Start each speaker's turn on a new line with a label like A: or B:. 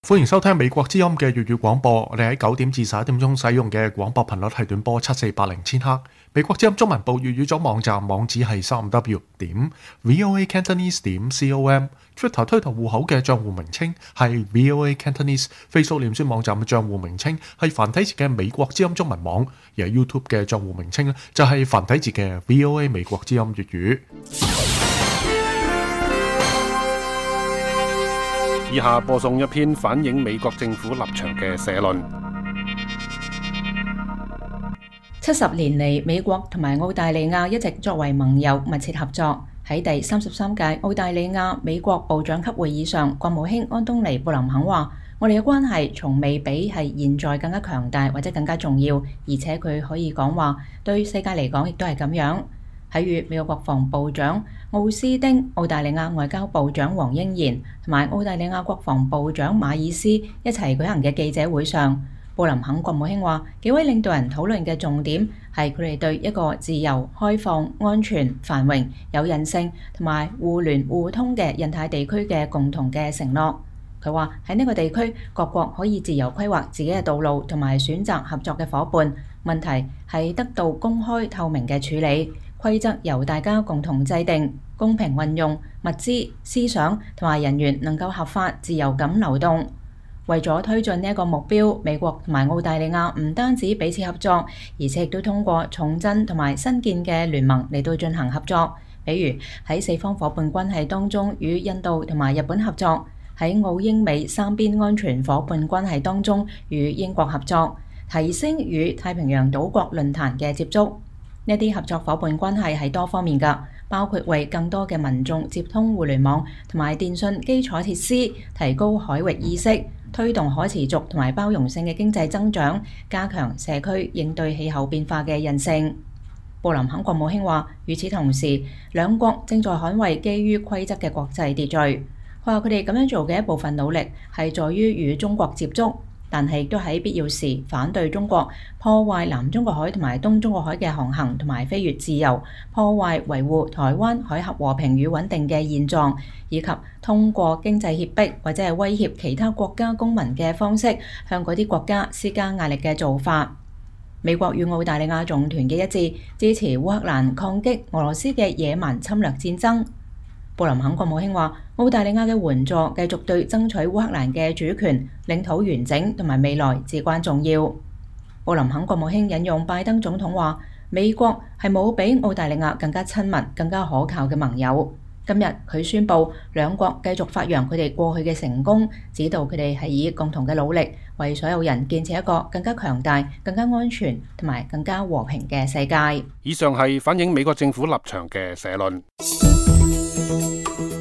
A: 歡迎收聽美國之音嘅粵語廣播。我哋喺9點至11點鐘使用嘅廣播頻率係短波7480千赫。美國之音中文部粵語組網站網址係3w.voacantonese.com。Twitter 推特戶口嘅賬戶名稱係 VOA Cantonese。Facebook 臉書網站嘅賬戶名稱係繁體字嘅美國之音中文網。而 YouTube 嘅賬戶名稱呢就係繁體字嘅 VOA 美國之音粵語。
B: 以下播送一篇反映美國政府立場嘅社論。
C: 70年嚟，美國同埋澳大利亞一直作為盟友密切合作。喺第33屆澳大利亞美國部長級會議上，國務卿安東尼布林肯話：我哋嘅關係從未比係現在更加強大或者更加重要，而且佢可以講話對世界嚟講亦都係咁樣。喺與美國國防部長奧斯丁、澳大利亞外交部長黃英賢同埋澳大利亞國防部長馬爾斯一齊舉行嘅記者會上，布林肯國務卿話：幾位領導人討論嘅重點係佢哋對一個自由、開放、安全、繁榮、有韌性同埋互聯互通嘅印太地區嘅共同嘅承諾。佢話喺呢個地區，各國可以自由規劃自己嘅道路同埋選擇合作嘅夥伴，問題係得到公開透明嘅處理。規則由大家共同制定，公平運用，物資、思想同埋人員能夠合法自由咁流動。為咗推進呢一個目標，美國同埋澳大利亞唔單止彼此合作，而且亦都通過重振同埋新建嘅聯盟嚟到進行合作。比如喺四方伙伴關係當中與印度同埋日本合作，喺澳英美三邊安全伙伴關係當中與英國合作，提升與太平洋島國論壇嘅接觸。呢啲合作伙伴關係係多方面㗎，包括為更多嘅民眾接通互聯網同埋電訊基礎設施，提高海域意識，推動可持續同埋包容性嘅經濟增長，加強社區應對氣候變化嘅韌性。布林肯國務卿話：與此同時，兩國正在捍衛基於規則嘅國際秩序。佢話佢哋咁樣做嘅一部分努力係在於與中國接觸，但係亦都喺必要時反對中國破壞南中國海同埋東中國海嘅航行同埋飛越自由，破壞維護台灣海峽和平與穩定嘅現狀，以及通過經濟脅迫或者係威脅其他國家公民嘅方式向嗰啲國家施加壓力嘅做法。美國與澳大利亞仲團結一致，支持烏克蘭抗擊俄羅斯嘅野蠻侵略戰爭。布林肯國務卿話：澳大利亞嘅援助繼續對爭取烏克蘭嘅主權、領土完整同埋未來至關重要。布林肯國務卿引用拜登總統話：美國係冇比澳大利亞更加親密、更加可靠嘅盟友。今日佢宣布兩國繼續發揚佢哋過去嘅成功，指導佢哋係以共同嘅努力為所有人建設一個更加強大、更加安全同埋更加和平嘅世界。
B: 以上係反映美國政府立場嘅社論。